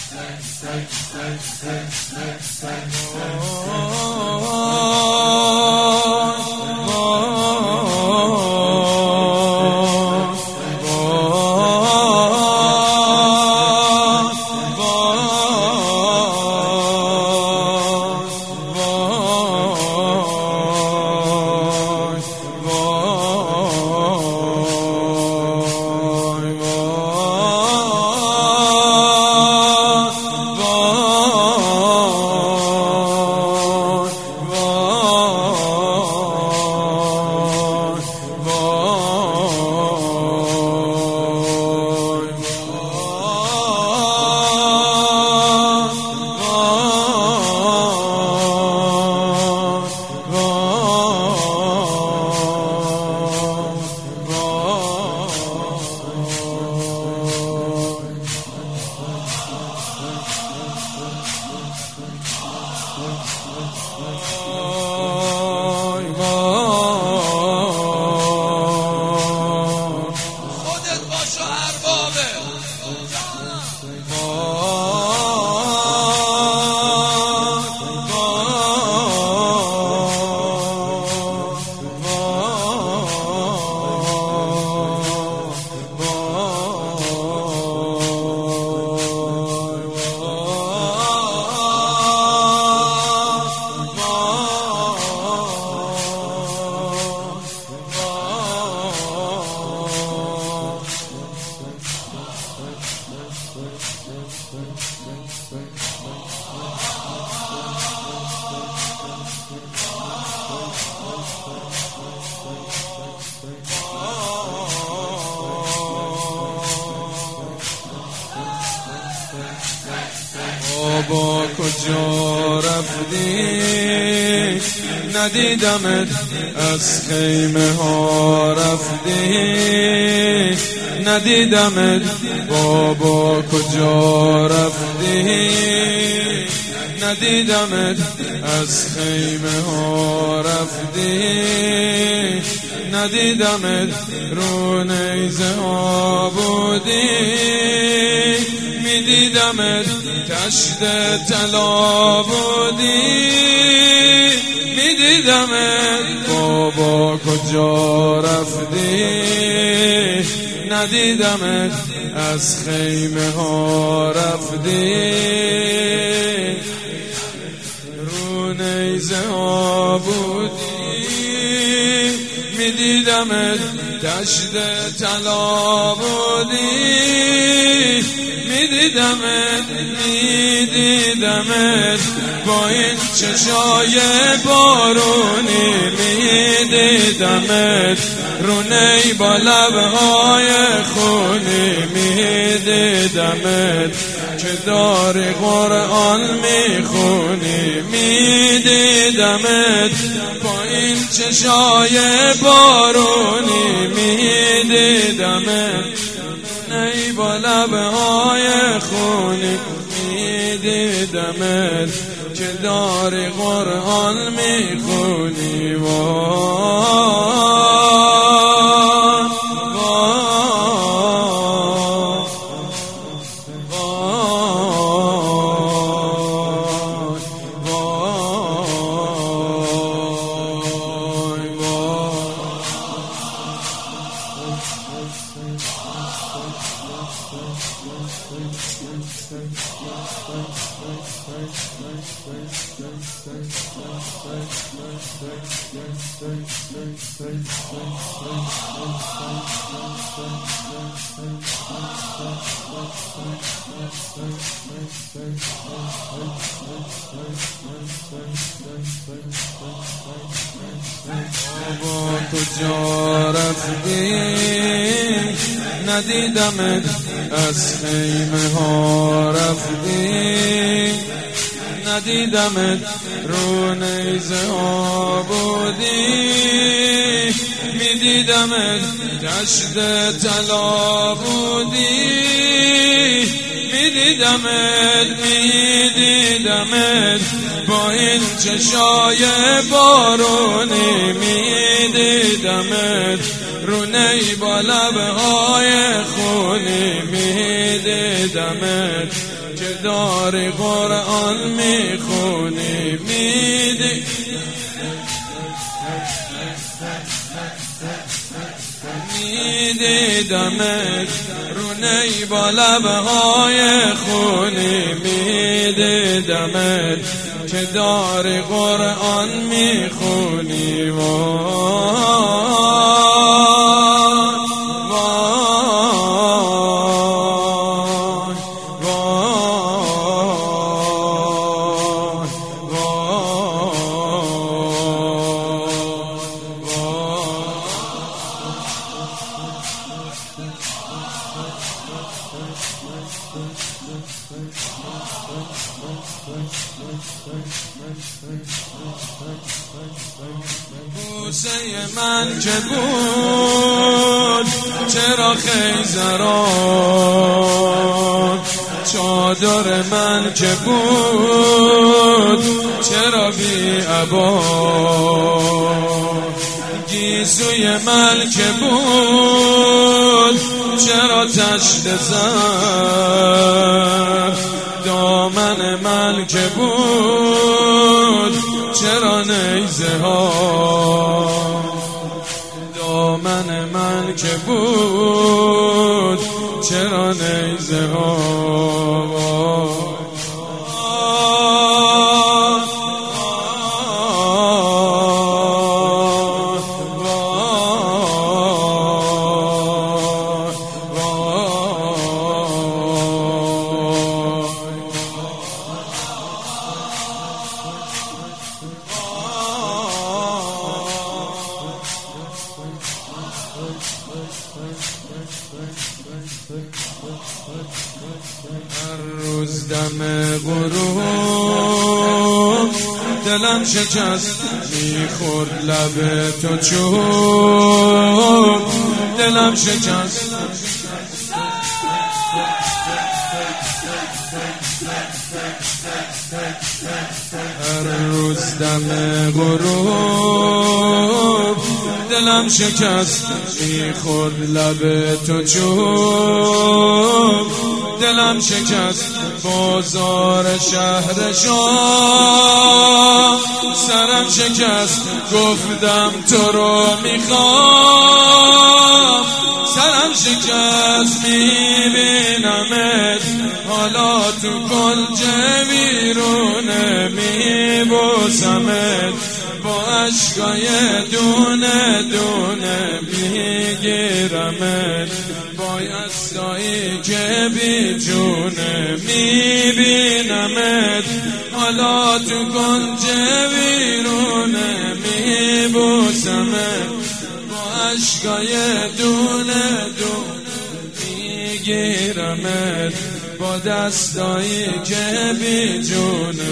بابا کجا رفتی؟ ندیدمت از خیمه ها رفتی، ندیدمت بابا کجا رفتی؟ ندیدمت از خیمه ها رفتی، ندیدمت رو نیزه ها بودی، میدیدمت تشت طلا بودی، میدیدمت بابا کجا رفتی؟ ندیدمت از خیمه ها رفتی، رو نیزه ها بودی، میدیدمت دشت طلا بودی، میدیدمت با این چشای بارونی، میدیدمت رونی با لبهای خونی، میدیدمت که داری قرآن میخونی، میدیدمت با این چشای بارونی، میدیدمت ای با لبهای خونی، میدیدمت که داری قرآن میخونی. بابا کجا رفتی؟ ندیدمت از خیمه ها رفتی، ندیدمت رو نیزه ها بودی، میدیدمت دشت طلا بودی، میدیدمت با این چشای بارونی، میدیدمت رونی با لبهای خونی، میدیدمت که داری قرآن میخونی میدیدمت رو نی با لبهای خونی میدیدمت که داری قرآن میخونی بوسه من که بود چرا خیزران، چادر من که بود چرا بی عبا، گیسوی من که بود چرا تشت زر، دامن من که بود چرا نیزه ها، دامن من که بود چرا نیزه ها. هر روز دم غروب دلم شکست میخورد لب تو چوب، دلم شکست هر روز دم غروب دلم شکست میخورد لب تو چوب، دلم شکست بازار شهر شام، سرم شکست گفتم تو رو میخوام، سرم شکست میبینمت حالا تو کنج ویرونه، میبوسمت با عشقای دونه دونه، میگیرمت با یستایی که بی جونه، میبینمت حالا تو کنج ویرونه، میبوسمت با عشقای دونه دونه، میگیرمت با دستایی که بی جونه.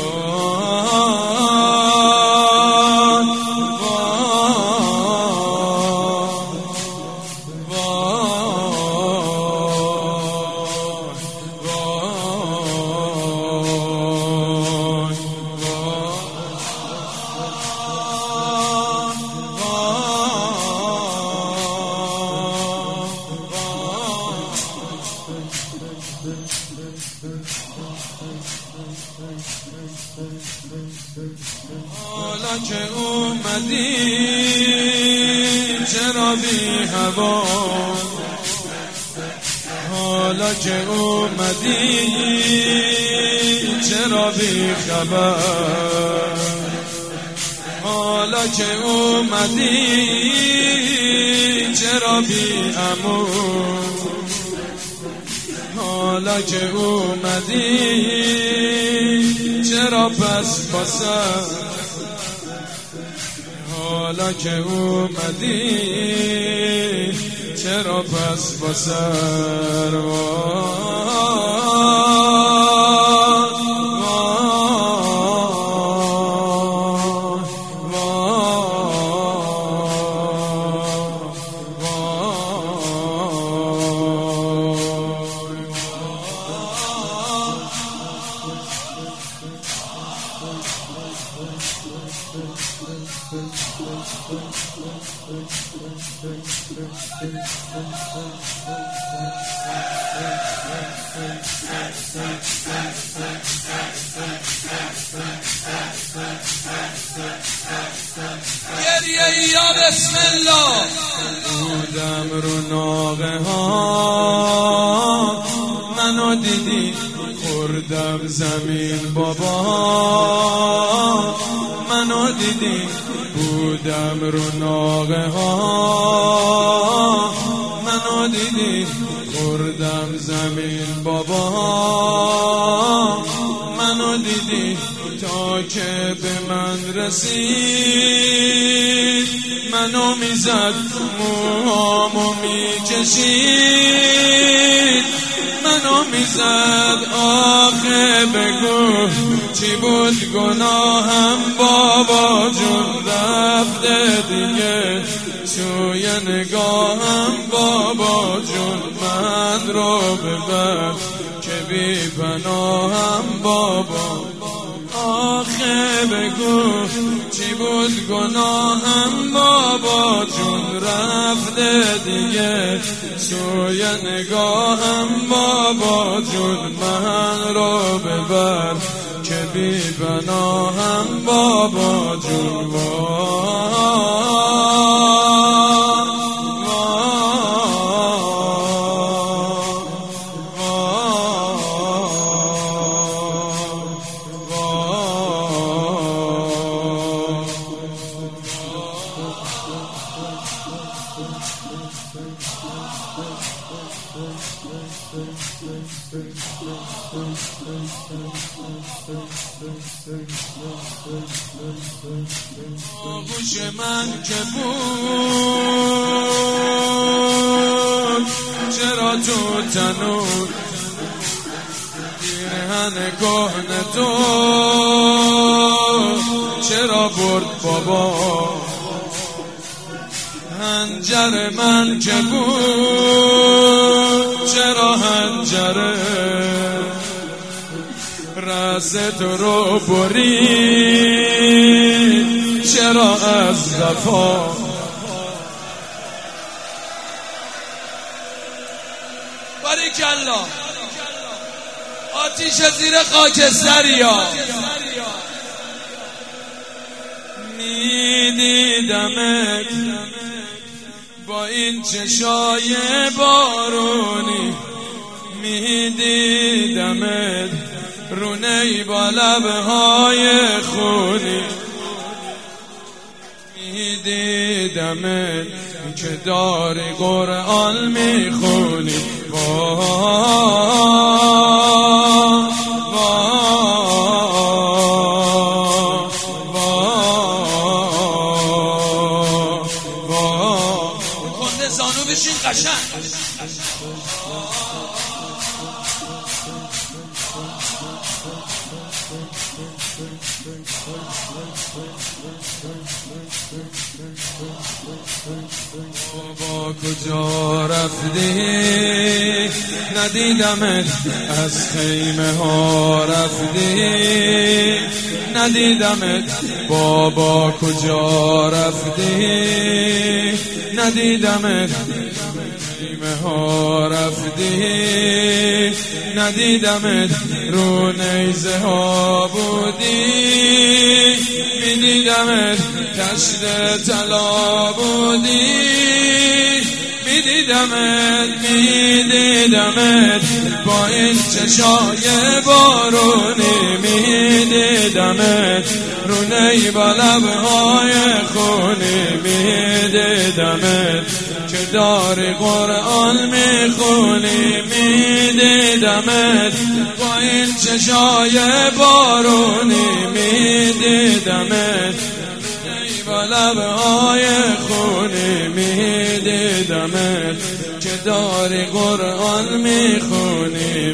حالا که اومدی چرا بی هوا، حالا که اومدی چرا بی خبر، حالا که اومدی چرا بی امون، حالا که اومدی چرا پس باسم، حالا که اومدی چرا پس باسر. یا بسم الله. بودم رو ناقه ها منو دیدی خوردم زمین بابا منو دیدی بودم رو ناقه ها منو دیدی خوردم زمین بابا منو دیدی تا که به من رسید منو میزد موهامو میکشید منو میزد آخه بگو چی بود گناهم بابا جون رفته دیگه سوی نگاهم بابا جون من رو ببر که بی پناهم بابا آخه بگو چی بود گناهم بابا جون رفته دیگه سوی نگاهم بابا جون من رو ببر که بی پناهم بابا جون آغوش من که بود چرا تو تنور پیرهن کهنه تو چرا برد بابا هنجر من که بود چرا هنجره رأس تو رو برید چرا از وفا باریکالله آتیش زیر خاکستریا میدیدمت با این چشای بارونی میدیدمت رونه با لبهای خونی میدیدمت که داری قرآن میخونی کنده زانو بشین قشنگ بابا کجا رفتی ندیدمت از خیمه ها رفتی ندیدمت بابا کجا رفتی ندیدمت خیمه ها رفتی ندیدمت رو نیزه ها بودی میدیدمت کشت طلا بودی میدیدمت با این چشای بارونی میدیدمت رونه‌ای با لبهای خونی میدیدمت که داری قرآن میخونی میدیدمت با این چشای بارونی میدیدمت با لبهای خونی میدیدمت که داری قرآن میخونی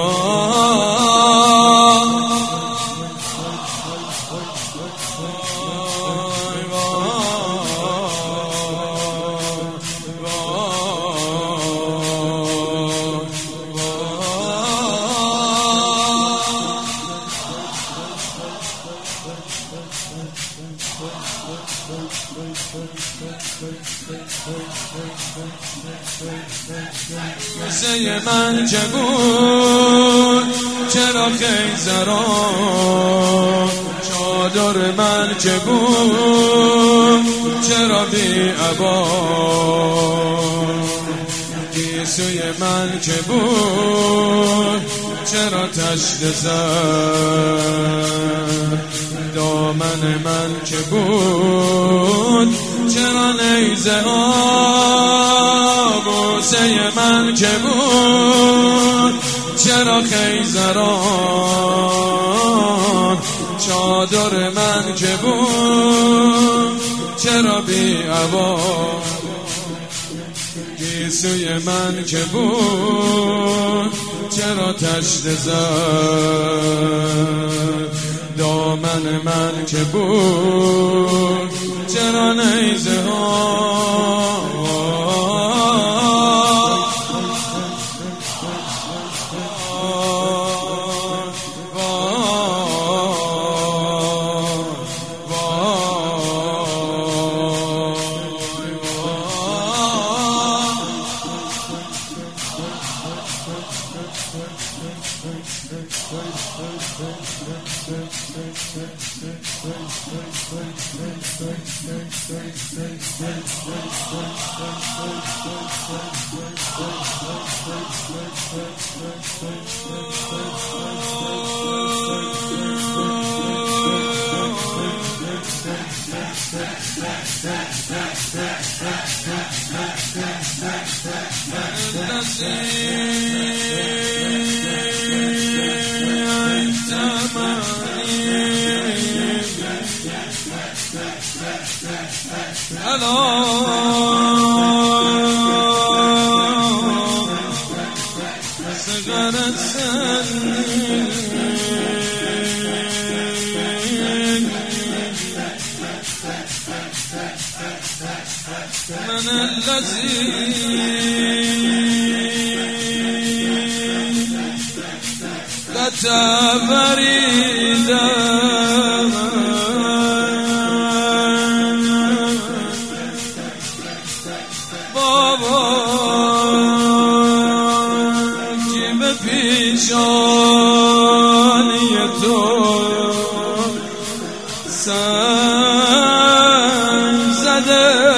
قصه من چه بود چرا خیزران چادر من چه بود چرا بی عبا گیسوی من که بود چرا تشت زد دامن من که بود چرا نیزه ها بوسه من که بود چرا خیزران چادر من که بود چرا بی عبا گیسوی من که بود چرا تشت زد دامن من که بود چرا نیزه ها من الذي كتب بريدا بابا کی به پیشانی تو سن زده